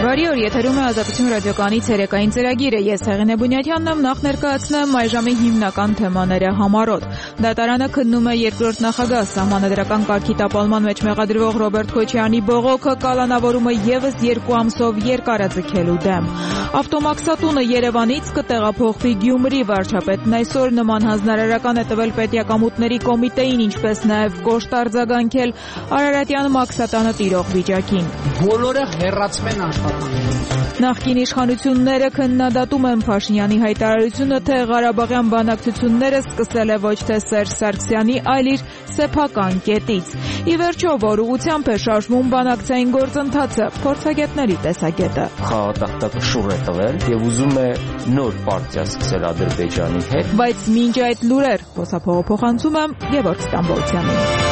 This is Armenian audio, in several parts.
Բարի օր, եթերում է Ազատություն ռադիոկայանի ցերեկային ծրագիրը։ Ես Հեղինե Բունյաթյանն եմ, նախ ներկայացնեմ այժմի հիմնական թեմաները համառոտ։ Դատարանը քննում է երկրորդ նախագահ սահմանադրական կարգի տապալման մեջ մեղադրվող Ռոբերտ Քոչարյանի բողոքը, կալանավորումը եւս 2 ամսով երկարաձգելու դեմ։ Ավտոմաքսատունը Երևանից կտեղափոխվի Գյումրի, վարչապետն այսօր նման հանձնարարական է տվել պետյակամուտների կոմիտեին, ինչպես նաեւ կոշտ արձագանքել Արարատյան մաքսատանը տիրող վիճակին։ Բոլորը հեռացվեն աշխատանքից։ Նախկին իշխանությունները քննադատում են Փաշինյանի հայտարարությունը, թե Ղարաբաղյան բանակցությունները սկսել է ոչ թե Սերժ Սարգսյանի, այլ իր սեփական կետից։ Ի վերջո, որ ուղղությամբ է շարժվում բանակցային գործընթացը, փորձագետների տեսակետը։ Խաղատախտակը շուռ է տվել եւ ուզում է նոր պարտիա սկսել Ադրբեջանի հետ։ Բայց մինչ այդ լուրեր, խոսափողը փոխանցում եմ Գևորգ Ստամբոլցյանին։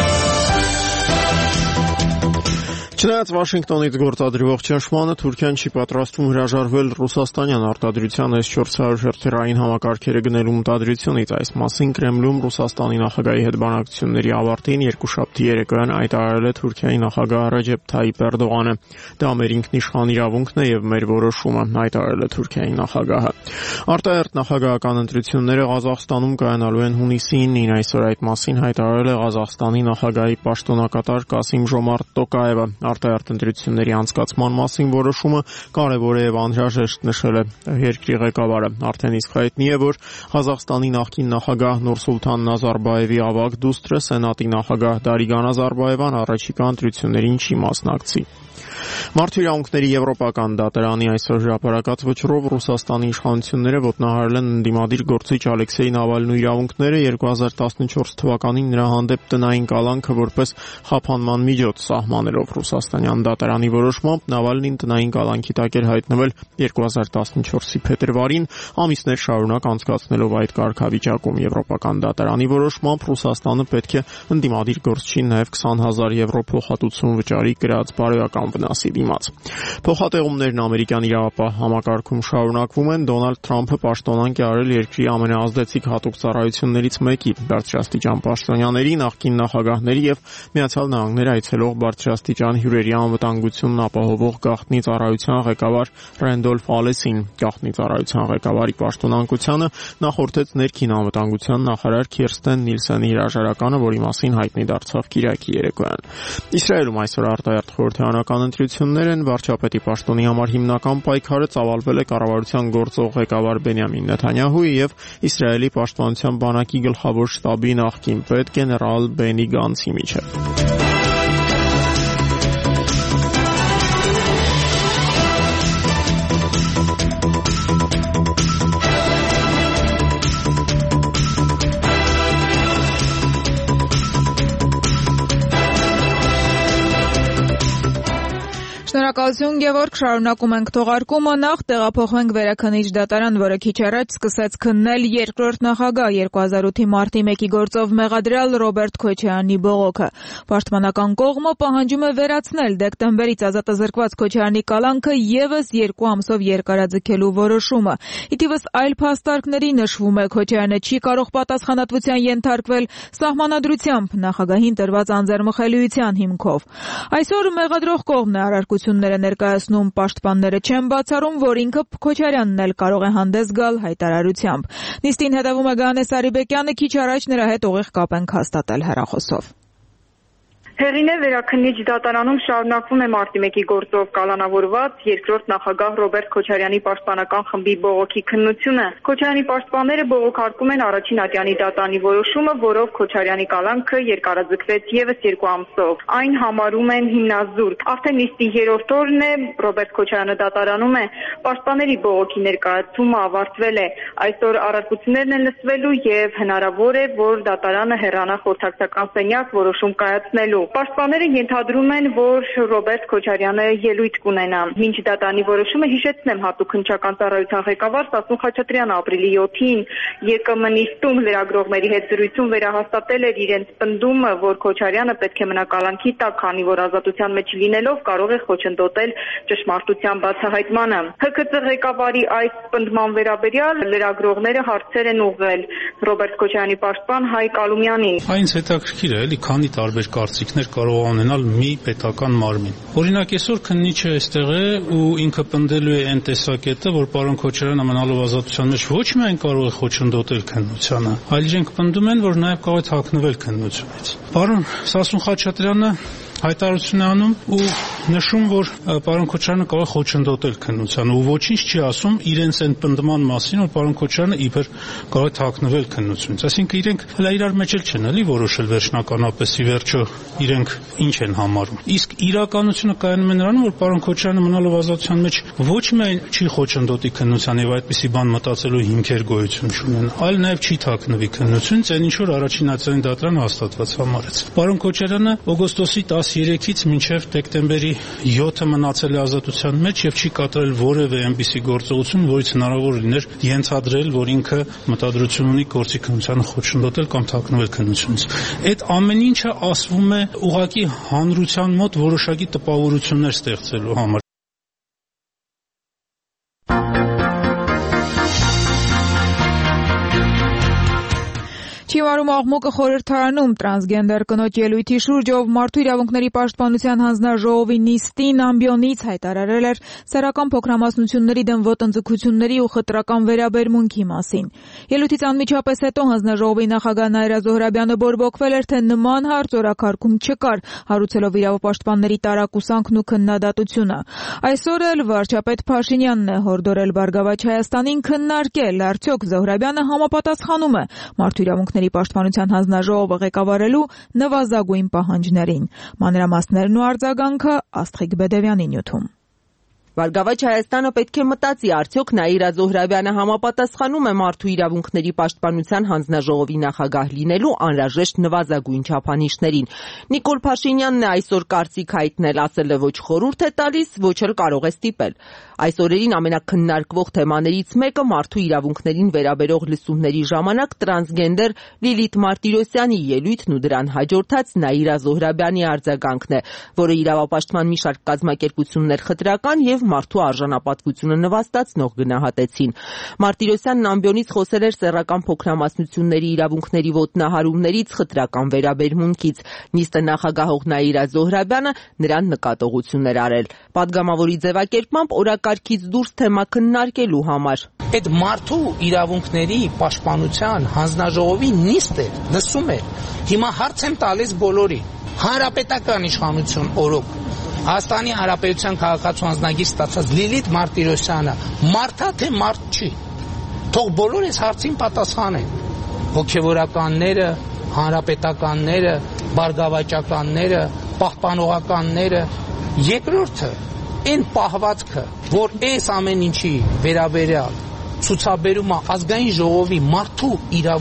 Չնայած Վաշինգտոնից գործադրվող ճնշմանը, Թուրքիան չի պատրաստվում հրաժարվել ռուսաստանյան արտադրության S-400 հրթիռային համակարգերը գնելու մտադրությունից։ Այս մասին Կրեմլում Ռուսաստանի նախագահի հետ բանակցությունների ավարտին երկուշաբթի երեկոյան հայտարարել է Թուրքիայի նախագահ Ռեջեփ Թայիփ Էրդողանը։ Դա մեր ինքնիշխան իրավունքն է եւ մեր որոշումը, հայտարարել է Թուրքիայի նախագահը։ Արտահերթ նախագահական ընտրությունները Ղազախստանում կայանալու են հունիսի 9-ին, այսօր այդ մասին հայտարարել է Ղազախստանի նախագահի պաշտոնակատար Կասիմ Ժոմարտ Տոկաևը։ Արտահերթ ընտրությունների անցկացման մասին որոշումը կարևոր է եւ անհրաժեշտ, նշել է երկրի ղեկավարը։ Արդեն իսկ հայտնի է, որ Ղազախստանի նախկին նախագահ Նուրսուլթան Նազարբաևի ավագ դուստրը, Սենատի նախագահ Դարիգան Նազարբաևան առաջիկա ընտրություններին չի մասնակցի։ Մարդու իրավունքների եվրոպական դատարանի այսօր հրապարակած վճռով Ռուսաստանի իշխանությունները ոտնահարել են ընդդիմադիր գործիչ Ալեքսեյ Նավալնու իրավունքները 2014 թվականին նրա հանդեպ տնային կալանքը որպես խափանման միջոց սահմանելով։ Ռուսաստանյան դատարանի որոշմամբ Նավալնին տնային կալանքի տակ էր հայտնվել 2014-ի փետրվարին, ամիսներ շարունակ անցկացնելով այդ կարգավիճակում։ Եվրոպական դատարանի որոշմամբ Ռուսաստանը պետք է ընդդիմադիր գործչին նաև 20,000 եվրո փոխհատուցում վճարի կրած բարոյական վնասի դիմաց։ Փոխատեղումներն ամերիկյան իրավապահ համակարգում շարունակվում են։ Դոնալդ Թրամփը պաշտոնանկ է արել երկրի ամենաազդեցիկ հատուկ ծառայություններից մեկի բարձրաստիճան պաշտոնյաների, նախկին նախագահների եւ Միացյալ Նահանգներ այցելող բարձրաստիճան հյուրերի անվտանգությունն ապահովող գաղտնի ծառայության ղեկավար Ռենդոլֆ Ալեսին։ Գաղտնի ծառայության ղեկավարի պաշտոնանկությանը նախորդեց ներքին անվտանգության նախարար Քիրստեն Նիլսենի հրաժարականը, որի մասին հայտնի դարձավ Կիրակի երեկոյան։ Իսրայելում այսօր արտահերթ խորհրդարանական ընտրություններ են։ Վարչապետի պաշտոնի համար հիմնական պայքարը ծավալվել է կառավարության գործող ղեկավար Բենյամին Նեթանյահուի եւ Իսրայելի պաշտպանության բանակի գլխավոր շտաբի նախկին պետ գեներալ Բենի Գանցի միջեւ։ Շնորհակալություն Գևորգ, շարունակում ենք թողարկումը, նախ տեղափոխվենք Վերաքննիչ դատարան, որը քիչ առաջ սկսեց քննել երկրորդ նախագահ 2008-ի մարտի 1-ի գործով մեղադրյալ Ռոբերտ Քոչարյանի բողոքը։ Պաշտպանական կողմը պահանջում է վերացնել դեկտեմբերից ազատազրկված Քոչարյանի կալանքը եւս 2 ամսով երկարաձգելու որոշումը։ Ի թիվս այլ փաստարկների նշվում է Քոչարյանը չի կարող պատասխանատվության ենթարկվել սահմանադրությամբ նախագահին տրված անձեռմխելիության հիմքով։ Այսօր մեղադրող կողմն է առարկությունները ներկայացնում, պաշտպանները չեն բացառում, որ ինքը Քոչարյանն էլ կարող է հանդես գալ հայտարարությամբ։ Նիստին հետևում է Գայանե Սարիբեկյանը, քիչ առաջ նրա հետ ուղիղ կապ ենք հաստատել հեռախոսով։ Հեղինե, Վերաքննիչ դատարանում շարունակվում է մարտի 1-ի գործով կալանավորված երկրորդ նախագահ Ռոբերտ Քոչարյանի պաշտպանական խմբի բողոքի քննությունը։ Քոչարյանի պաշտպանները բողոքարկում են առաջին ատյանի դատարանի որոշումը, որով Քոչարյանի կալանքը երկարաձգվեց եւս 2 ամսով։ Այն համարում են հիմնազուրկ։ Արդեն նիստի 3-րդ օրն է, Ռոբերտ Քոչարյանը դատարանում է, պաշտպանների բողոքի ներկայացումը ավարտվել է։ Այսօր առարկություններն են լսվելու եւ հնարավոր է, որ դատարանը հեռանա խորհրդակցական սենյակ որոշում կայացնելու։ Պաշտպանները ենթադրում են, որ Ռոբերտ Քոչարյանը ելույթ կունենա։ Մինչ դատարանի որոշումը, հիշեցնեմ, հատուկ քննչական ծառայության ղեկավար Սասուն Խաչատրյանը ապրիլի 7-ին ԵԿՄ նիստում լրագրողների հետ զրույցում վերահաստատել էր իրենց պնդումը, որ Քոչարյանը պետք է մնա կալանքի տակ, քանի որ ազատության մեջ լինելով կարող է խոչընդոտել ճշմարտության բացահայտմանը։ ՀՔԾ ղեկավարի այս պնդման վերաբերյալ լրագրողները հարցեր են ուղղել Ռոբերտ Քոչարյանի պաշտպան Հայկ Ալումյանին։ Այնց հետաքրքիր է, էլի, քանի տարբեր կարծիքներ իրավունքներ կարող է ունենալ մի պետական մարմին։ Օրինակ այսօր քննիչը այստեղ է ու ինքը պնդելու է այն տեսակետը, որ պարոն Քոչարյանը մնալով ազատության մեջ ոչ միայն կարող է խոչընդոտել քննությանը, այլ իրենք պնդում են, որ նաև կարող է թաքնվել քննությունից։ Պարոն Սասուն Խաչատրյանը հայտարարություն է անում ու նշում, որ պարոն Քոչարյանը կարող է խոչընդոտել քննությանը ու ոչինչ չի ասում իրենց այն պնդման մասին, որ պարոն Քոչարյանը իբր կարող է թաքնվել քննությունից։ Այսինքն իրենք հələ իրար մեջ էլ չեն էլի որոշել վերջնականապես ի վերջո իրենք ինչ են համարում։ Իսկ իրականությունը կայանում է նրանում, որ պարոն Քոչարյանը մնալով ազատության մեջ ոչ միայն չի խոչընդոտի քննության եւ այդպիսի բան մտածելու հիմքեր գոյություն չունեն, այլ նաեւ չի թաքնվի քննությունից, այն ինչ որ առաջին ացային դատարանը հաստատված համարեց։ Պարոն Քոչարյանը օգոստոսի 13-ից մինչև դեկտեմբերի 7-ը մնացել է ազատության մեջ եւ չի կատարել որևէ այնպիսի գործողություն, որից հնարավոր լիներ ենթադրել, որ ինքը մտադրություն ունի գործի քննությանը խոչընդոտել կամ թաքնվել քննությունից։ Այդ ամեն ինչը ասվում է ուղղակի հանրության մոտ որոշակի տպավորություններ ստեղծելու համար։ Չիվարում աղմուկը խորհրդարանում տրանսգենդեր կնոջ ելույթի շուրջ, ով Մարդու իրավունքների պաշտպանության հանձնաժողովի նիստին ամբիոնից հայտարարել էր սեռական փոքրամասնությունների դեմ ոտնձգությունների ու խտրական վերաբերմունքի մասին։ Ելույթից անմիջապես հետո հանձնաժողովի նախագահ Նաիրա Զոհրաբյանը բորբոքվել էր, թե նման հարց օրակարգում չկար, հարուցելով իրավապաշտպանների տարակուսանքն ու քննադատությունը։ Այսօր էլ վարչապետ Փաշինյանն է հորդորել Բարգավաճ Հայաստանին քննարկել, արդյոք Զոհրաբյանը համապատասխանում է Մարդու իրավունքների պաշտպանության հանձնաժողովը ղեկավարելու նվազագույն պահանջներին։ Մանրամասներն ու արձագանքը Աստղիկ Բեդևյանի նյութում։ Բարգավաճ Հայաստանը պետք է մտածի, արդյոք Նաիրա Զոհրաբյանը համապատասխանում է Մարդու իրավունքների պաշտպանության հանձնաժողովի նախագահ լինելու անհրաժեշտ նվազագույն չափանիշներին։ Նիկոլ Փաշինյանն է այսօր կարծիք հայտնել, ասել է ոչ խորհուրդ է տալիս, ոչ էլ կարող է ստիպել։ Այս օրերին ամենաքննարկվող թեմաներից մեկը մարդու իրավունքներին վերաբերող լսումների ժամանակ տրանսգենդեր Լիլիթ Մարտիրոսյանի ելույթն ու դրան հաջորդած Նաիրա Զոհրաբյանի արձագանքն է, որը իրավապաշտպան մի շարք կազմակերպություններ խտրական եւ մարդու արժանապատվությունը նվաստացնող գնահատեցին։ Մարտիրոսյանն ամբիոնից խոսել էր սեռական փոքրամասնությունների իրավունքների ոտնահարումներից, խտրական վերաբերմունքից։ Նիստը նախագահող Նաիրա Զոհրաբյանը նրան նկատողություն էր արել։ Պատգամավորի ձևակերպմամբ օրակարգից դուրս թեմա քննարկելու համար։ Այդ մարդու իրավունքների պաշտպանության հանձնաժողովի նիստը լսում է։ Հիմա հարց եմ տալիս բոլորին։ Հանրապետական իշխանություն օրոք Հայաստանի Հանրապետության քաղաքացու անձնագիր ստացած Լիլիթ Մարտիրոսյանը մարդ է թե մարդ չի։ Թող բոլոր այս հարցին պատասխանեն։ Հոգևորականները, հանրապետականները, բարգավաճականները, պահպանողականները, երկրորդը այն պահվածքը, որ այս ամեն ինչի վերաբերյալ ցուցաբերում է ազգային ժողովի մարդու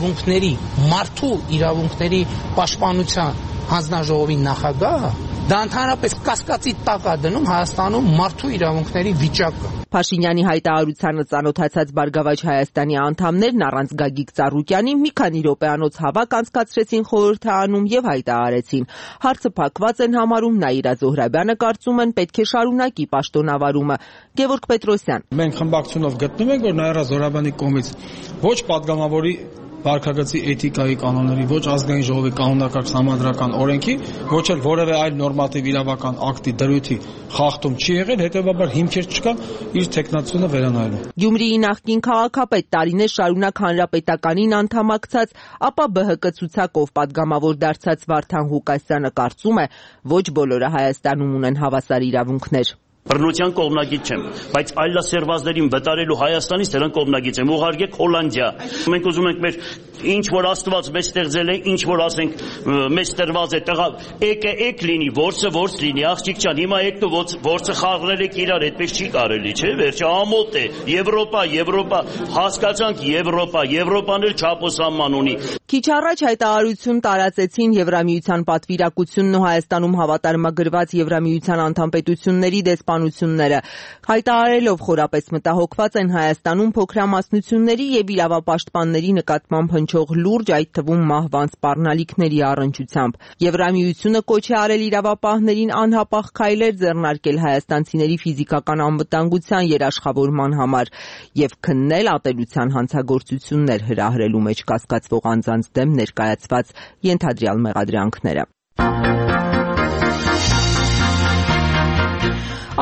իրավունքների պաշտպանության հանձնաժողովի նախագահը, դա ընդհանրապես կասկածի տակ է դնում Հայաստանում մարդու իրավունքների վիճակը։ Փաշինյանի հայտարարությանը ծանոթացած Բարգավաճ Հայաստանի անդամներն առանց Գագիկ Ծառուկյանի մի քանի րոպեանոց հավաք անցկացրեցին խորհրդարանում եւ հայտարարեցին. հարցը փակված են համարում, Նաիրա Զոհրաբյանը կարծում են պետք է շարունակի պաշտոնավարումը։ Գևորգ Պետրոսյան. Մենք խմբակցությունով գտնում ենք, որ Նաիրա Զոհրաբյանի կողմից ոչ պատգամավորի վարքագծի էթիկայի կանոնների, ոչ ազգային ժողովի կանոնակարգ համանդրական օրենքի, ոչ էլ որևէ այլ նորմատիվ իրավական ակտի դրույթի խախտում չի եղել, հետևաբար հիմքեր չկան իր տեխնացությունը վերանայելու։ Գյումրիի նախկին քաղաքապետ տարիներ շարունակ հանրապետականին անդամակցած, ապա ԲՀԿ ցուցակով պատգամավոր դարձած Վարդան Ղուկասյանը կարծում է, ոչ բոլորը Հայաստանում ունեն հավասար իրավունքներ։ Բռնության կողմնակից չեմ, բայց այլասերվածներին վտարելու Հայաստանից դրան կողմնակից եմ, ուղարկեք Հոլանդիա։ Մենք ուզում ենք մեր ինչ որ Աստված մեզ ստեղծել է, ինչ որ ասենք մեզ տրված է տղա, եք լինի, որսը լինի, աղջիկ ջան, հիմա եք դու որսը խաղրել եք իրար, այդպես չի կարելի, չէ՞, վերջը ամոթ է, Եվրոպա, հասկացանք Եվրոպան էլ չափոսանման ունի։ Քիչ առաջ հայտարարություն տարածեցին Եվրամիության պատվիրակությունն ու Հայաստանում հավատարմագրված Եվրամիության անդամ պետությունների դեսպանությունները, հայտարարելով խորապես մտահոգված են Հայաստանում փոքրամասնությունների եւ իրավապաշտպանների նկատմամբ հնչող լուրջ, այդ թվում մահվան սպառնալիքների առնչությամբ։ Եվրամիությունը կոչ է արել իրավապահներին անհապաղ քայլեր ձեռնարկել հայաստանցիների ֆիզիկական անվտանգության երաշխավորման համար եւ քննել ատելության հանցագործություններ հրահրելու մեջ կասկածվող անձանց դեմ ներկայացված ենթադրյալ մեղադրանքները։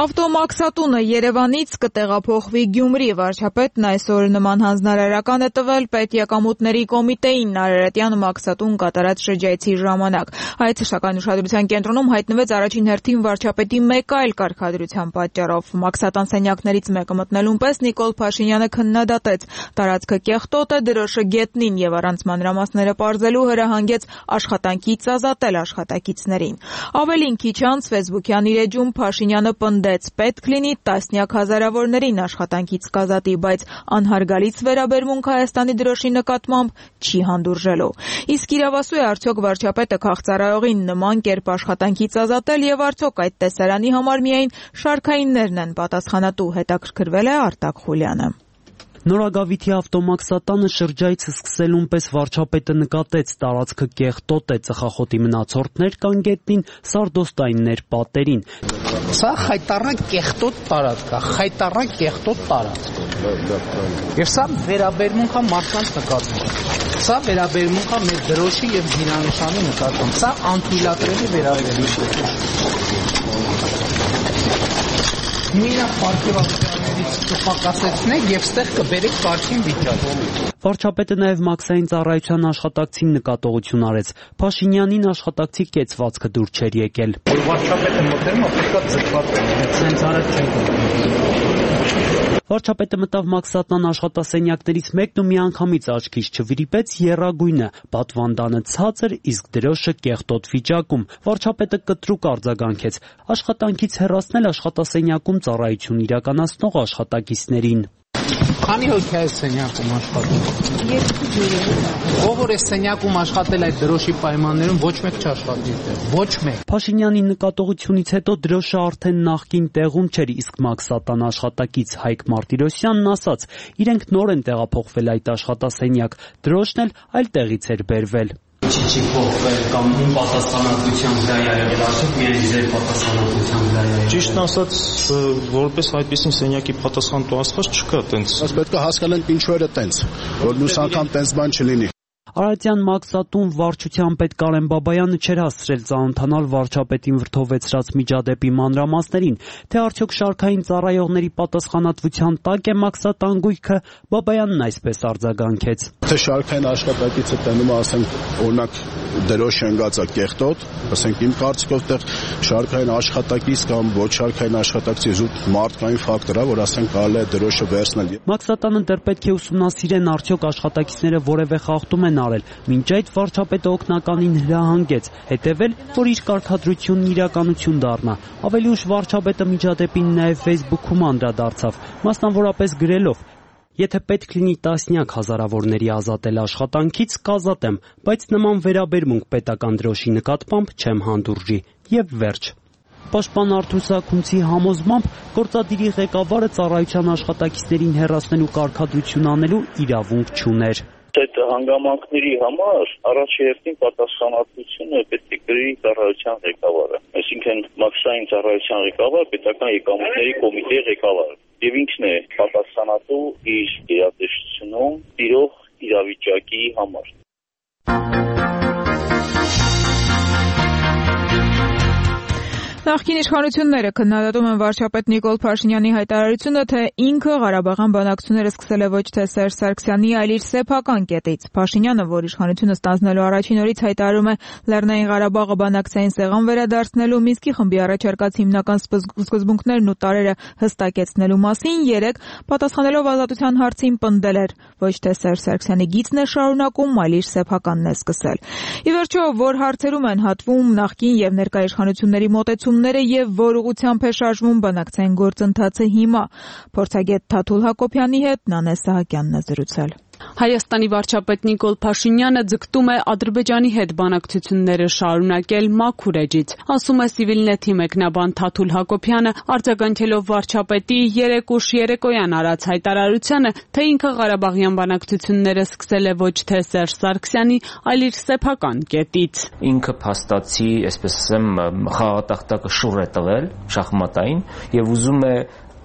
Ավտոմաքսատունը Երևանից կտեղափոխվի Գյումրի։ Վարչապետն այսօր նման հանձնարարական է տվել Պետեկամուտների կոմիտեին Արարատյան մաքսատուն կատարած շրջայցի ժամանակ։ Այդ սակայն ուշադրության կենտրոնում հայտնվեց առաջին հերթին վարչապետի մեկ այլ կարգադրության պատճառով։ Մաքսատան սենյակներից մեկը մտնելուն պես Նիկոլ Փաշինյանը քննադատեց տարածքը կեղտոտ է, դրոշը գետնին եւ առանց մանրամասները պարզելու հրահանգեց աշխատանքից ազատել աշխատակիցներին։ Ավելին քիչ անց Facebook-յան իր էջում Փաշինյանը պնդեց պետք լինի տասնյակ հազարավորներին աշխատանքից կազատի, բայց անհարգալից վերաբերմունք Հայաստանի դրոշի նկատմամբ չի հանդուրժելու։ Իսկ իրավասու է արդյոք վարչապետը քաղծառայողին նման կերպ աշխատանքից ազատել եւ արդյոք այդ տեսարանի համար միայն շարքայիններն են պատասխանատու, հետաքրքրվել է Արտակ Խուլյանը։ Նորագավիթի ավտոմաքսատանը շրջայցը սկսելուն պես վարչապետը նկատեց տարածքը կեղտոտ է, ծխախոտի մնացորդներ կան գետնին, սարդոստայիններ պատերին։ Սա խայտառակ կեղտոտ տարածք է, խայտառակ կեղտոտ տարածք։ Եվ սա վերաբերմունք է մարդկանց նկատմամբ։ Սա վերաբերմունք է մեր դրոշի եւ զինանշանի նկատմամբ։ Սա անթույլատրելի վերաբերմունք է։ Մինա պարգևատրներից կպակասեցնեք եւ ստեղ կբերեք կարգին վիճակ։ Վարչապետը նաեւ մաքսային ծառայության աշխատակցին նկատողություն արեց։ Փաշինյանին աշխատակցի կեցվածքը դուր չէր եկել։ Վարչապետը մտերում ապա ձգված է, սենց արած չեն։ Վարչապետը մտավ մաքսատան աշխատասենյակներից մեկն ու միանգամից աչքից չվրիպեց եռագույնը, պատվանդանը ցածր, իսկ դրոշը կեղտոտ վիճակում։ Վարչապետը կտրուկ արձագանքեց. աշխատանքից հեռացնել աշխատասենյակում ծառայություն իրականացնող աշխատակիցներին։ Քանի հոգի է սենյակում աշխատում։ Ով որ է սենյակում աշխատել այդ դրոշի պայմաններում ոչ մեկ չաշխատի այդտեղ, ոչ մեկ։ Փաշինյանի նկատողությունից հետո դրոշը արդեն նախկին տեղում չէր, իսկ մաքսատան աշխատակից Հայկ Մարտիրոսյանն ասաց, իրենք նոր են տեղափոխվել այդ աշխատասենյակ, դրոշն էլ այլ տեղից էր բերվել։ Չի փոխվել կամ ում պատասխանատվության վրա է եղել, արդյոք միայն ձեր պատասխանատվության վրա է։ Ճիշտն ասած, որպես այդպեսին սենյակի պատասխանատու ասված չկա տենց։ Բայց պետք է հասկանանք ինչու էր տենց, որ մյուս անգամ տենց բան չլինի։ Արարատյան մաքսատուն վարչության պետ Կարեն Բաբայանը չէր հասցրել ծանոթանալ վարչապետին վրդովեցրած միջադեպի մանրամասներին, թե արդյոք շարքային ծառայողների պատասխանատվության տակ է մաքսատան գույքը, Բաբայանն այսպես արձագանքեց։ Թե շարքային աշխատակիցը տենում է, ասենք, օրինակ դրոշ ընկած է կեղտոտ, ասենք իմ կարծիքով տեղ շարքային աշխատակից կամ ոչ շարքային աշխատակցի զուտ մարդկային ֆակտոր է, որ ասենք կարելի է դրոշը վերցնել։ Մաքսատանը դեռ պետք է ուսումնասիրեն արդյոք աշխատակիցները որևէ խախտում են արել, մինչ այդ վարչապետը օգնականին հրահանգեց հետևել, որ իր կարգադրությունն իրականություն դառնա։ Ավելի ուշ վարչապետը միջադեպին նաև Facebook-ում անդրադարձավ, մասնավորապես գրելով. Եթե պետք լինի տասնյակ հազարավորների ազատել աշխատանքից, կազատեմ, բայց նման վերաբերմունք պետական դրոշի նկատմամբ չեմ հանդուրժի։ Եվ վերջ։ Պաշտպան Արթուր Սաքունցի համոզմամբ գործադիրի ղեկավարը ծառայության աշխատակիցներին հեռացնելու կարգադրություն անելու իրավունք չուներ։ Այդ հանգամանքների համար առաջերտին պատասխանատվությունը պետք է կրի ծառայության ղեկավարը, այսինքն մաքսային ծառայության ղեկավար, պետական եկամուտների կոմիտեի ղեկավարը, եւ ինքն է պատասխանատու իր իրատեսությունում տիրող իրավիճակի համար։ Նախկին իշխանությունները քննադատում են վարչապետ Նիկոլ Փաշինյանի հայտարարությունը, թե ինքը Ղարաբաղյան բանակցությունները սկսել է ոչ թե Սերժ Սարգսյանի, այլ իր սեփական կետից։ Փաշինյանը, որ իշխանությունը ստանձնելու առաջին օրից հայտարարում է Լեռնային Ղարաբաղը բանակցային սեղան վերադարձնելու, Մինսկի խմբի առաջարկած հիմնական սկզբունքներն ու տարրերը հստակեցնելու մասին, երեկ պատասխանելով ազատության հարցին պնդել էր, ոչ թե Սերժ Սարգսյանի գիծն է շարունակում, այլ իր սեփականն է սկսել։ Ի վերջո, որ հարցերում են հատվում նախկին եւ ներկա իշխանությունների մոտեցումները եւ որ ուղղությամբ է շարժվում բանակցային գործընթացը հիմա, փորձագետ Թաթուլ Հակոբյանի հետ Նանե Սահակյանն է զրուցել։ Հայաստանի վարչապետ Նիկոլ Փաշինյանը ձգտում է Ադրբեջանի հետ բանակցությունները շարունակել մաքուր էջից, ասում է Civilnet-ի մեկնաբան Թաթուլ Հակոբյանը, արձագանքելով վարչապետի երեկ ուշ երեկոյան արած հայտարարությանը, թե ինքը Ղարաբաղյան բանակցությունները սկսել է ոչ թե Սերժ Սարգսյանի, այլ իր սեփական կետից։ Ինքը փաստացի, այսպես ասեմ, խաղատախտակը շուռ է տվել շախմատային եւ ուզում է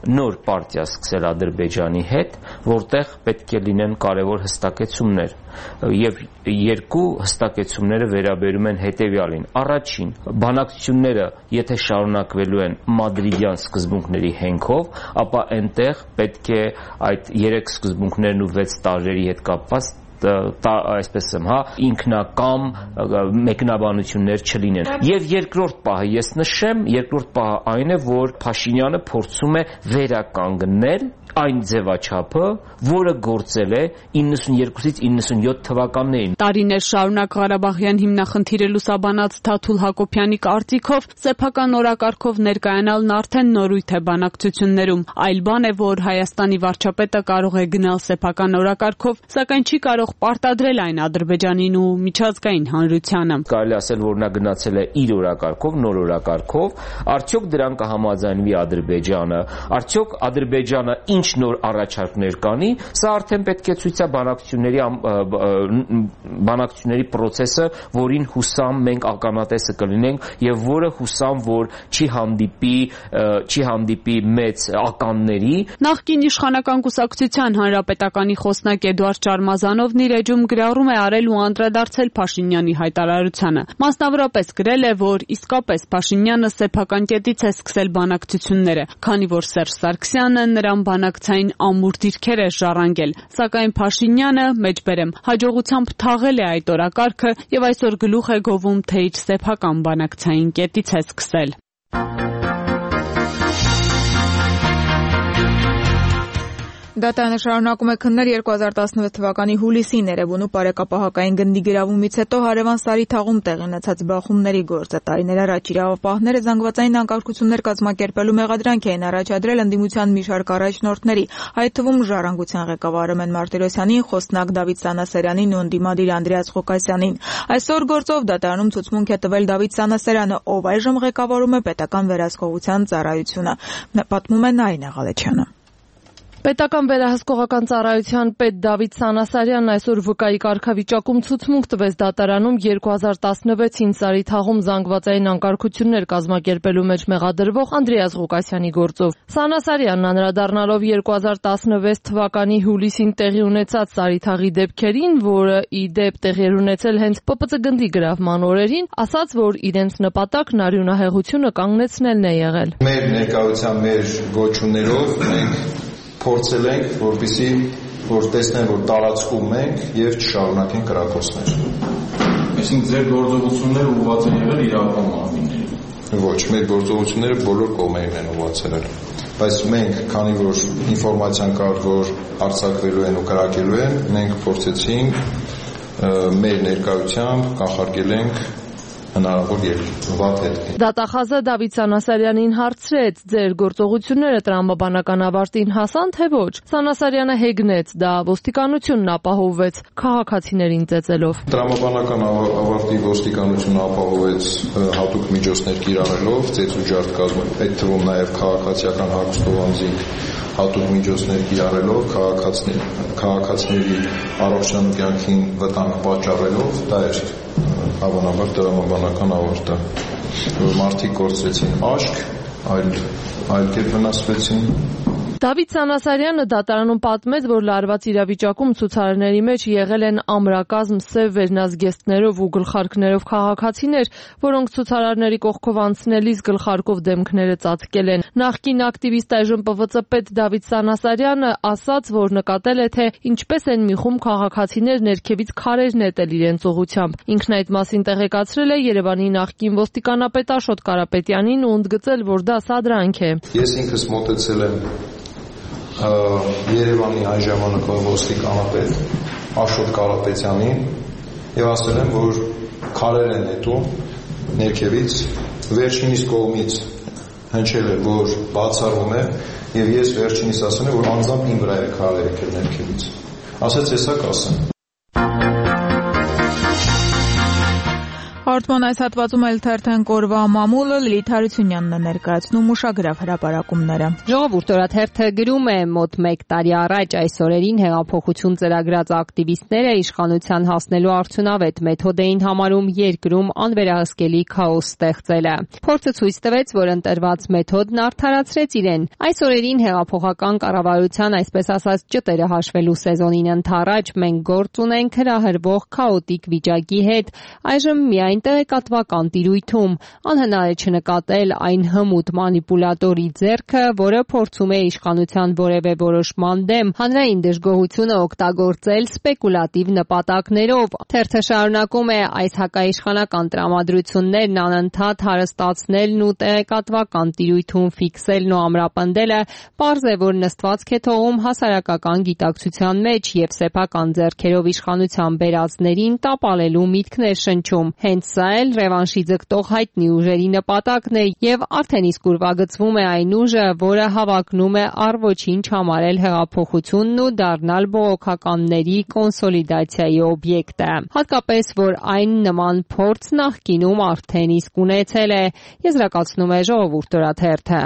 նոր պարտիա սկսել Ադրբեջանի հետ, որտեղ պետք է լինեն կարևոր հստակեցումներ, եւ երկու հստակեցումները վերաբերում են հետեւյալին. առաջին, բանակցությունները եթե շարունակվելու են մադրիդյան սկզբունքների հենքով, ապա այնտեղ պետք է այդ 3 սկզբունքներն ու 6 տարրերի հետ կապված այսպես եմ, ինքնակամ մեկնաբանություններ չլինեն։ Եվ երկրորդ պահը ես նշեմ, երկրորդ պահը այն է, որ Փաշինյանը փորձում է վերականգնել այն ձևաչափը, որը գործել է 92-ից 97 թվականներին։ Տարիներ շարունակ Ղարաբաղյան հիմնախնդիրը լուսաբանած Թաթուլ Հակոբյանի կարծիքով սեփական օրակարգով ներկայանալն արդեն նորույթ է բանակցություններում, այլ բան է, որ Հայաստանի վարչապետը կարող է գնալ սեփական օրակարգով, սակայն չի կարող պարտադրել այն Ադրբեջանին ու միջազգային հանրությանը։ Կարելի ասել, որ նա գնացել է իր օրակարգով, նոր օրակարգով, արդյոք դրան կհամաձայնվի Ադրբեջանը, արդյոք Ադրբեջանը ինչ նոր առաջարկներ կանի, սա արդեն պետք է ցույց տա բանակցությունների process-ը, որին հուսամ մենք ականատեսը կլինենք եւ որը հուսամ, որ չի հանդիպի մեծ ականների։ Նախկին իշխանական կուսակցության հանրապետականի խոսնակ Էդուարդ Շարմազանովն իր էջում գրառում է արել ու անդրադարձել Փաշինյանի հայտարարությանը։ Մասնավորապես գրել է, որ իսկապես Փաշինյանը սեփական կետից է սկսել բանակցությունները, քանի որ Սերժ Սարգսյանը նրան բանակցային ամուր դիրքեր է ժառանգել, սակայն Փաշինյանը, մեջբերեմ, հաջողությամբ թաղել է այդ օրակարգը եւ այսօր գլուխ է գովում, թե իր սեփական բանակցային կետից է սկսել։ Դատանը շարունակում է քննել 2016 թվականի հուլիսին Էրեբունու պարեկապահակային գնդի գրավումից հետո հարևան Սարիթաղում տեղի ունեցած բախումների գործը։ Տարիներ առաջ իրավապահները զանգվածային անկարգություններ կազմակերպելու մեղադրանք էին առաջադրել ընդդիմության մի շարք առաջնորդների, այդ թվում Ժառանգության ղեկավար Արմեն Մարտիրոսյանին, խոսնակ Դավիթ Սանասարյանին ու ընդդիմադիր Անդրեաս Ղուկասյանին։ Այսօր գործով դատարանում ցուցմունք է տվել Դավիթ Սանասարյանը, ով այժմ ղեկավարում է պետական վերահսկողության ծառայությունը։ Պատմում է Նարինե Ղալեչյանը։ Պետական վերահսկողական ծառայության պետ Դավիթ Սանասարյանն այսօր վկայի կարգավիճակում ցուցմունք տվեց դատարանում 2016-ին Սարիթաղում զանգվածային անկարգություններ կազմակերպելու մեջ մեղադրվող Անդրեաս Ղուկասյանի գործով։ Սանասարյանն անդրադառնալով 2016 թվականի հուլիսին տեղի ունեցած Սարիթաղի դեպքերին, որը ի դեպ տեղի էր ունեցել հենց ՊՊՑ գնդի գրավման օրերին, ասաց, որ իրենց նպատակն արյունահեղությունը կանգնեցնելն է եղել։ Մեր ներկայության մեր գոչումներով մենք փորձել ենք, որպեսզի որ տեսնեն, որ տարածքում ենք եւ չշարունակեն կրակոցներ։ Այսինքն ձեր գործողությունները ուղղված են եղել իրավական մարմիններին։ Ոչ, մեր գործողությունները բոլոր կողմերին են ուղղացել։ Բայց մենք, քանի որ ինֆորմացիան կար, որ արձակվելու են ու կրակելու են, մենք փորձեցինք մեր ներկայությամբ կանխարգել ենք հնարավոր վատ հետք։ Դատախազը Դավիթ Սանասարյանին հարցրեց. ձեր գործողությունները տրամաբանական ավարտին հասան, թե ոչ։ Սանասարյանը հեգնեց, դա ոստիկանությունն ապահովեց քաղաքացիներին ծեծելով։ Տրամաբանական ավարտի ոստիկանությունը ապահովեց հատուկ միջոցներ կիրառելով, ծեծուջարդ կազմել, այդ թվում նաև քաղաքացիական հագուստով անձինք հատուկ միջոցներ կիրառելով, քաղաքացիների առողջության ու կյանքին վտանգ պատճառելով, դա էր հավանաբար տրամաբանական ավարտը, որ մարդիկ կորցրեցին աշկ, այլ կերպ վնասվեցին։ Դավիթ Սանասարյանը դատարանում պատմեց, որ լարված իրավիճակում ցուցարարների մեջ եղել են ամրակազմ սև վերնազգեստներով ու գլխարկներով քաղաքացիներ, որոնք ցուցարարների կողքով անցնելիս գլխարկով դեմքները ծածկել են։ Նախկին ակտիվիստ այժմ ՊՎԾ պետ Դավիթ Սանասարյանը ասաց, որ նկատել է, թե ինչպես են մի խումբ քաղաքացիներ ներքևից քարեր նետել իրենց ուղղությամբ։ Ինքն այդ մասին տեղեկացրել է Երևանի նախկին ոստիկանապետ Աշոտ Կարապետյանին ու ընդգծել, որ դա սադրանք է։ Ես ինքս մոտեցել եմ Երևանի այն ժամանակվա ոստիկանապետ Աշոտ Կարապետյանին եւ ասել եմ, որ քարեր են նետում ներքևից, վերջինիս կողմից հնչել է, որ բացառում է եւ ես վերջինիս ասել եմ, որ անձամբ իմ վրա է քարեր եկել ներքևից։ Ասաց, հեսա կասեմ։ Հաղորդման այս հատվածում էլ թերթենք օրվա մամուլը Լիլիթ Հարությունյանն է ներկայացնում ուշագրավ հրապարակումները։ Ժողովուրդ օրաթերթը գրում է մոտ 1 տարի առաջ այս օրերին հեղափոխություն ծրագրած ակտիվիստները իշխանության հասնելու արդյունավետ մեթոդ էին համարում երկրում անվերահսկելի քաոս ստեղծելը։ Փորձը ցույց տվեց, որ ընտրված մեթոդն արդարացրեց իրեն։ Այս օրերին հեղափոխական կառավարության այսպես ասած ճտերը հաշվելու սեզոնին ընթառաջ մենք գործ ունենք հրահրվող քաոտիկ վիճակի հետ։ Այժմ միայն տեղեկատվական տիրույթում անհնար է չնկատել այն հմուտ մանիպուլատորի ձեռքը, որը փորձում է իշխանության որևէ որոշման դեմ հանրային դժգոհությունը օգտագործել սպեկուլատիվ նպատակներով։ Թերթը շարունակում է այս հակաիշխանական տրամադրություններն անընդհատ հարստացնելն ու տեղեկատվական տիրույթում ֆիքսելն ու ամրապնդելը պարզ է, որ նստվածք է թողում հասարակական գիտակցության մեջ եւ սեփական ձեռքերով իշխանության բերածներին տապալելու միտքներ շնչում։ Հենց սա էլ ռևանշի ձգտող հայտնի ուժերի նպատակն է եւ արդեն իսկ ուրվագծվում է այն ուժը, որը հավակնում է առ ոչինչ համարել հեղափոխությունն ու դառնալ բողոքականների կոնսոլիդացիայի օբյեկտը։ Հատկապես, որ այն նման փորձ նախկինում արդեն իսկ ունեցել է, եզրակացնում է Ժողովուրդ օրաթերթը։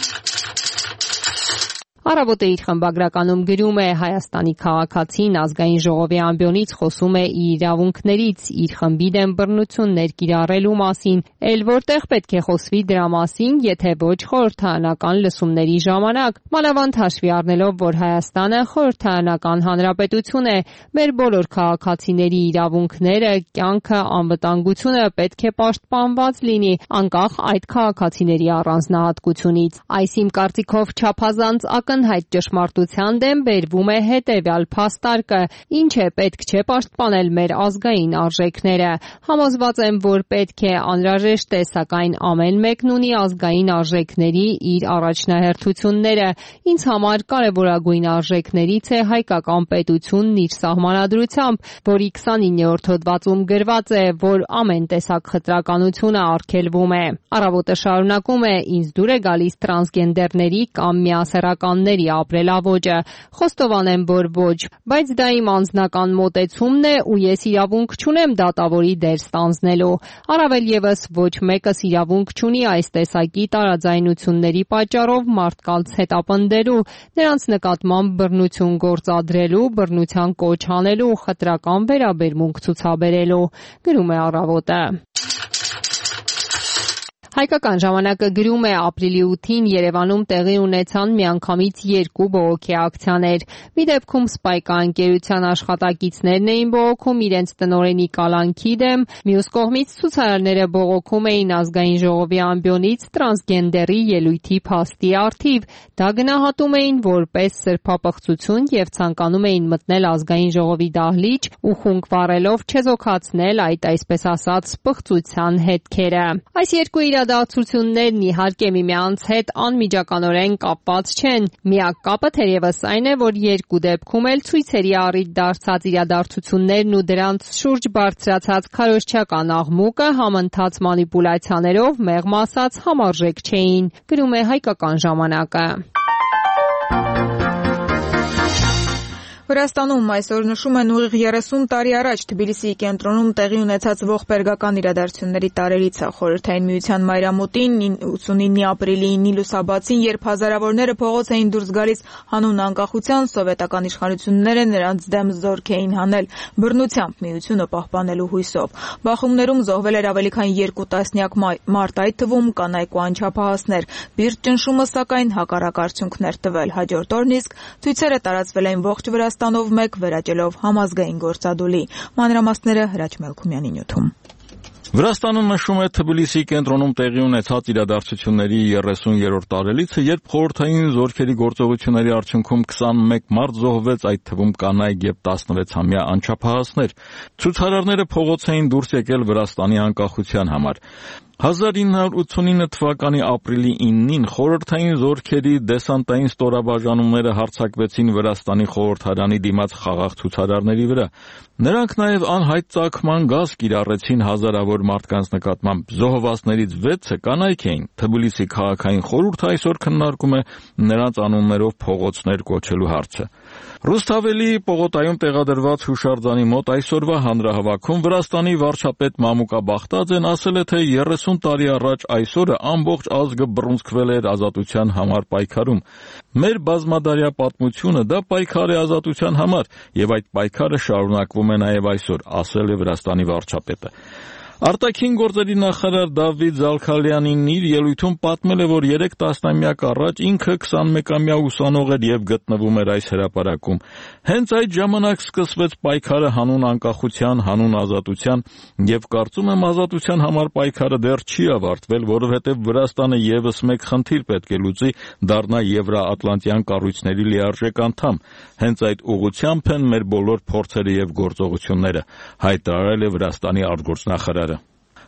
Առավոտը իր խմբագրականում գրում է Հայաստանի քաղաքացին ազգային ժողովի ամբիոնից խոսում է իր իրավունքներից, իր խմբի դեմ բռնություններ կիրառելու մասին, էլ որտեղ պետք է խոսվի դրա մասին, եթե ոչ խորհրդարանական լսումների ժամանակ, մանավանդ հաշվի առնելով, որ Հայաստանը խորհրդարանական հանրապետություն է, մեր բոլոր քաղաքացիների իրավունքները, կյանքը, անվտանգությունը պետք է պաշտպանված լինի, անկախ այդ քաղաքացիների առանձնահատկությունից։ Այս իմ կարծիքով չափազանց ակնհայտ ճշմարտության դեմ բերվում է հետևյալ փաստարկը. ինչ է պետք չէ պաշտպանել մեր ազգային արժեքները։ Համոզված եմ, որ պետք է անհրաժեշտ է, սակայն ամեն մեկն ունի ազգային արժեքների իր առաջնահերթությունները։ Ինձ համար կարևորագույն արժեքներից է հայկական պետությունն իր սահմանադրությամբ, որի 29-րդ հոդվածում գրված է, որ ամեն տեսակ խտրականությունը արգելվում է։ Առավոտը շարունակում է. ինձ դուր է գալիս տրանսգենդերների կամ միասեռականների ապրելաոճը։ Խոստովանեմ, որ ոչ, բայց դա իմ անձնական մոտեցումն է ու ես իրավունք չունեմ դատավորի դեր ստանձնելու։ Առավել եւս ոչ մեկս իրավունք չունի այս տեսակի տարաձայնությունների պատճառով մարդկանց հետապնդելու, նրանց նկատմամբ բռնություն գործադրելու, բռնության կոչ անելու, խտրական վերաբերմունք ցուցաբերելու, գրում է Առավոտը։ Հայկական ժամանակը գրում է ապրիլի 8-ին Երևանում տեղի ունեցան միանգամից 2 բողոքի ակցիաներ։ Մի դեպքում Spike ընկերության աշխատակիցներն էին բողոքում իրենց տնօրենի կալանքի դեմ, մյուս կողմից ցուցարարները բողոքում էին ազգային ժողովի ամբիոնից տրանսգենդերի ելույթի փաստի առթիվ։ Դա գնահատում էին որպես սրբապղծություն եւ ցանկանում էին մտնել ազգային ժողովի դահլիճ ու խունկ վառելով չեզոքացնել այդ այսպես ասած պղծության հետքերը։ Այս երկու իրադարձություններն իհարկե միմյանց հետ անմիջականորեն կապված չեն։ Միակ կապը թերևս այն է, որ երկու դեպքում էլ ցույցերի առիթ դարձած իրադարձություններն ու դրանց շուրջ բարձրացած քարոզչական աղմուկը համընթաց մանիպուլյացիաներով մեղմ ասած համարժեք չէին, գրում է Հայկական ժամանակը։ Վրաստանում այսօր նշում են ուղիղ 30 տարի առաջ Թբիլիսիի կենտրոնում տեղի ունեցած ողբերգական իրադարձությունների տարելիցը։ Խորհրդային միության մայրամուտին 89 ապրիլի 9-ի լուսաբացին, երբ հազարավորները փողոց էին դուրս գալիս հանուն անկախության, սովետական իշխանությունները նրանց դեմ զորք էին հանել բռնությամբ միությունը պահպանելու հույսով։ Բախումներում զոհվել էր ավելի քան 2 տասնյակ մարդ, այդ թվում կանայք ու անչափահասներ։ Բիրտ ճնշումը սակայն հակառակ արդյունքներ տվել։ Հաջորդ օրն իսկ ցույցերը տարածվել են ողջ Վրաստանով մեկ վերաճելով համազգային գործադուլի։ Մանրամասները Հրաչ Մելքումյանի նյութում։ Վրաստանը նշում է Թբիլիսիի կենտրոնում տեղի ունեցած իրադարձությունների 30-րդ տարելիցը, երբ խորհրդային զորքերի գործողությունների արդյունքում 21 մարդ զոհվեց, այդ թվում կանայք եւ 16-ամյա անչափահասներ։ Ցուցարարները փողոց էին դուրս եկել Վրաստանի անկախության համար։ 1989 թվականի ապրիլի 9-ին խորհրդային զորքերի դեսանտային ստորաբաժանումները հարձակվեցին Վրաստանի խորհրդարանի դիմաց խաղաղ ցուցարարների վրա։ Նրանք նաև անհայտ ծագման գազ կիրառեցին հազարավոր մարդկանց նկատմամբ։ Զոհվածներից 6-ը կանայք էին։ Թբիլիսի քաղաքային խորհուրդը այսօր քննարկում է նրանց անուններով փողոցներ կոչելու հարցը։ Ռուսթավելի պողոտայում տեղադրված հուշարձանի մոտ այսօրվա հանրահավաքում Վրաստանի վարչապետ Մամուկա Բախտաձեն ասել է, թե 30 տարի առաջ այսօրը ամբողջ ազգը բռունցքվել էր ազատության համար պայքարում։ Մեր բազմադարյա պատմությունը դա պայքար է ազատության համար, եւ այդ պայքարը շարունակվում է նաեւ այսօր, ասել է Վրաստանի վարչապետը։ Արտաքին գործերի նախարար Դավիթ Զալքալյանին իր ելույթում պատմել է, որ 3 տասնամյակ առաջ ինքը 21-ամյա ուսանող էր եւ գտնվում էր այս հրապարակում։ Հենց այդ ժամանակ սկսվեց պայքարը հանուն անկախության, հանուն ազատության, եւ կարծում եմ ազատության համար պայքարը դեռ չի ավարտվել, որովհետեւ Վրաստանը եւս մեկ խնդիր պետք է լուծի, դառնա Եվրոատլանտյան կառույցների լիարժեք անդամ։ Հենց այդ ուղղությամբ են մեր բոլոր փորձերը եւ գործողությունները, հայտարարել է Վրաստանի արտգործնախարարը։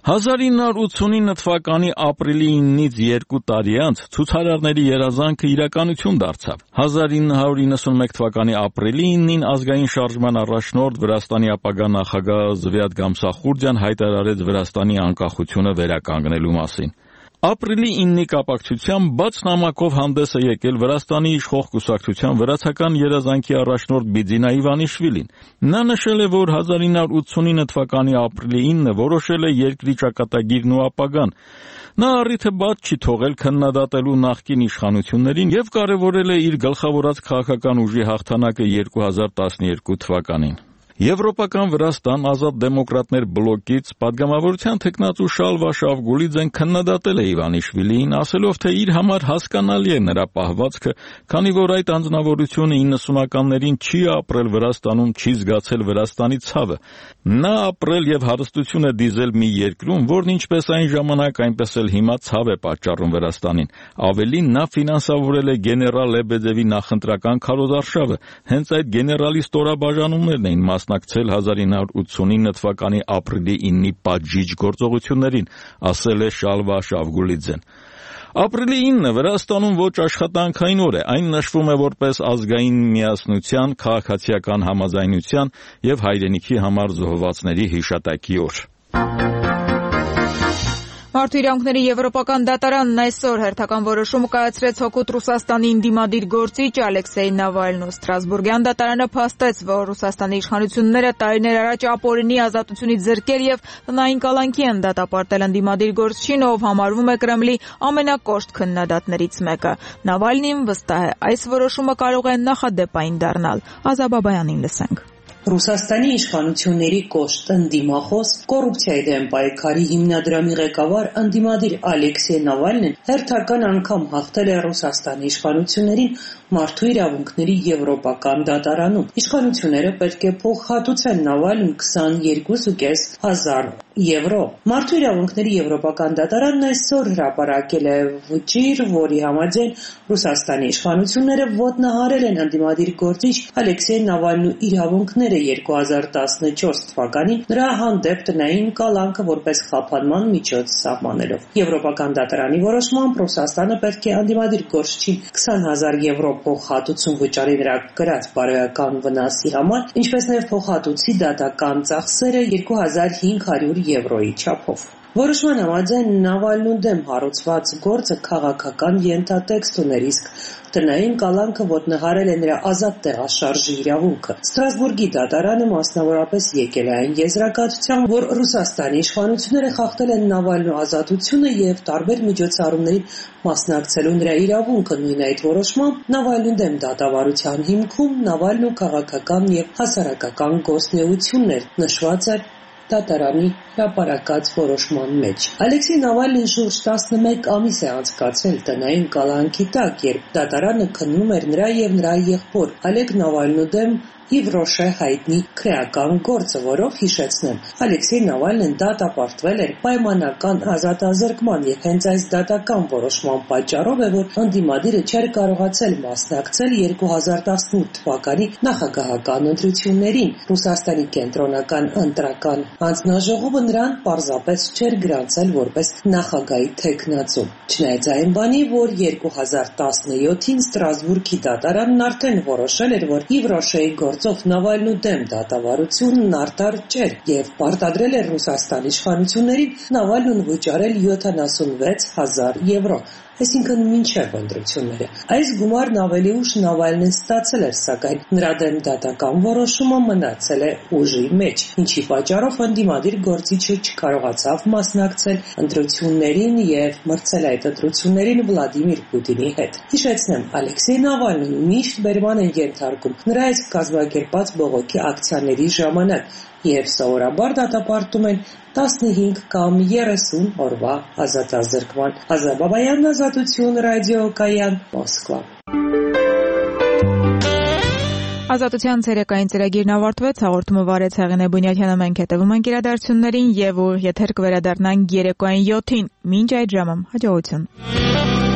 1989 թվականի ապրիլի 9-ից 2 տարի անց ցուցարարների երազանքը իրականություն դարձավ։ 1991 թվականի ապրիլի 9-ին ազգային շարժման առաջնորդ Վրաստանի ապագա նախագահ Զվյատ Գամսախուրդյան հայտարարեց Վրաստանի անկախությունը վերականգնելու մասին։ Ապրիլի 9-ի կապակցությամբ բաց նամակով հանդես է եկել Վրաստանի իշխող կուսակցության վրացական երազանքի առաջնորդ Բիձինա Իվանիշվիլին։ Նա նշել է, որ 1989 թվականի ապրիլի 9-ը որոշել է երկրի ճակատագիրն ու ապագան։ Նա առիթը բաց չի թողել քննադատելու նախկին իշխանություններին եւ կարեւորել է իր գլխավորած քաղաքական ուժի հաղթանակը 2012 թվականին։ Եվրոպական Վրաստան ազատ դեմոկրատներ բլոկից падգամավորության թեկնածու Շալվա Շավգուլիձեն քննադատել է Իվանիշվիլիին, ասելով, թե իր համար հասկանալի է նրա պահվածքը, քանի որ այդ անձնավորությունը 90-ականներին չի ապրել Վրաստանում, չի զգացել Վրաստանի ցավը։ Նա ապրել եւ հարստություն է դիզել մի երկրում, որն ինչպես այն ժամանակ, այնպես էլ հիմա ցավ է պատճառում Վրաստանին։ Ավելին, նա ֆինանսավորել է գեներալ Լեբեդևի նախընտրական քարոզարշավը։ Հենց այդ գեներալի ստորաբաժանումներն էին մասնակցել 1989 թվականի ապրիլի 9-ի պատժիչ գործողություններին, ասել է Շալվա Շավգուլիձեն։ Ապրիլի 9-ը Վրաստանում ոչ աշխատանքային օր է, այն նշվում է որպես ազգային միասնության, քաղաքացիական համաձայնության եւ հայրենիքի համար զոհվածների հիշատակի օր։ Մարդու իրավունքների եվրոպական դատարանն այսօր հերթական որոշում կայացրեց հօգուտ Ռուսաստանի ընդդիմադիր գործիչ Ալեքսեյ Նավալնու։ Ստրասբուրգյան դատարանը փաստեց, որ Ռուսաստանի իշխանությունները տարիներ առաջ ապօրինի ազատությունից զրկել եւ տնային կալանքի են դատապարտել ընդդիմադիր գործչին, ով համարվում է Կրեմլի ամենակոշտ քննադատներից մեկը։ Նավալնին վստահ է, այս որոշումը կարող է նախադեպային դառնալ։ Ազաբաբայանին լսենք։ Ռուսաստանի իշխանությունների կոշտ ընդդիմախոս կոռուպցիայի դեմ պայքարի հիմնադրամի ղեկավար ընդդիմադիր Ալեքսեյ Նավալնին հերթական անգամ հաղթել է Ռուսաստանի իշխանություններին մարդու իրավունքների եվրոպական դատարանում։ Իշխանությունները պետք է փոխհատուցեն Նավալնուն 22,500 եվրո։ Մարդու իրավունքների եվրոպական դատարանն այսօր հրապարակել է վճիռ, որի համաձայն Ռուսաստանի իշխանությունները ոտնահարել են ընդդիմադիր գործիչ Ալեքսեյ Նավալնու իրավունքները 2014 թվականին նրա հանդեպ տնային կալանքը որպես խափանման միջոց սահմանելով։ Եվրոպական դատարանի որոշմամբ Ռուսաստանը պետք է ընդդիմադիր գործչին 20,000 եվրո փոխհատուցում վճարի նրա կրած բարոյական վնասի համար, ինչպես նաև փոխհատուցի դատական ծախսերը 2500 եվրոյի չափով։ Որոշման համաձայն Նավալնու դեմ հարուցված գործը քաղաքական ենթատեքստ ուներ, իսկ տնային կալանքը ոտնահարել է նրա ազատ տեղաշարժի իրավունքը։ Ստրասբուրգի դատարանը մասնավորապես եկել է այն եզրակացության, որ Ռուսաստանի իշխանությունները խախտել են Նավալնու ազատությունը եւ տարբեր միջոցառումներին մասնակցելու նրա իրավունքը։ Նույն այդ որոշմամբ Նավալնու դեմ դատավարության հիմքում Նավալնու քաղաքական եւ հասարակական գործունեություններ նշված է դատարանի հրապարակած որոշման մեջ։ Ալեքսեյ Նավալնին շուրջ 11 ամիս է անցկացրել տնային կալանքի տակ, երբ դատարանը քննում էր նրա եւ նրա եղբոր Ալեգ Նավալնու դեմ Իվրոշե հայտնի քրեական գործը, որով հիշեցնեմ, Ալեքսեյ Նավալնին դատապարտվել էր պայմանական ազատազրկման եւ հենց այս դատական որոշման պատճառով է, որ ընդդիմադիրը չէր կարողացել մասնակցել 2018 թվականի նախագահական ընտրություններին։ Ռուսաստանի կենտրոնական ընտրական հանձնաժողովը նրան պարզապես չէր գրանցել որպես նախագահի թեկնածու։ Չնայած այն բանի, որ 2017-ին Ստրասբուրգի դատարանն արդեն որոշել էր, որ Իվրոշեի գործով Նավալնու դեմ դատավարությունն արդար չէր եւ պարտադրել էր Ռուսաստանի իշխանություններին Նավալնուն վճարել 76,000 եվրո։ այսինքն մինչև ընտրությունները։ Այս գումարն ավելի ուշ Նավալնին ստացել էր, սակայն նրա դեմ դատական որոշումը մնացել է ուժի մեջ, ինչի պատճառով ընդդիմադիր գործիչը չկարողացավ մասնակցել ընտրություններին եւ մրցել այդ ընտրություններին Վլադիմիր Պուտինի հետ։ Հիշեցնեմ, Ալեքսեյ Նավալնին միշտ բերման են ենթարկում նրա այս կազմակերպած բողոքի ակցիաների ժամանակ եւ սովորաբար դատապարտում են 15 կամ 30 օրվա ազատազրկման։ Ազա Բաբայան, Ազատություն, ռադիոկայան, Մոսկվա։ Ազատության ցերեկային ծրագիրն ավարտվեց, հաղորդումը վարեց Հեղինե Բունյաթյանը, մենք հետևում ենք իրադարձություններին եւ եթեր կվերադառնանք երեկոյան 7-ին։ Մինչ այդ ժամը հաջողություն։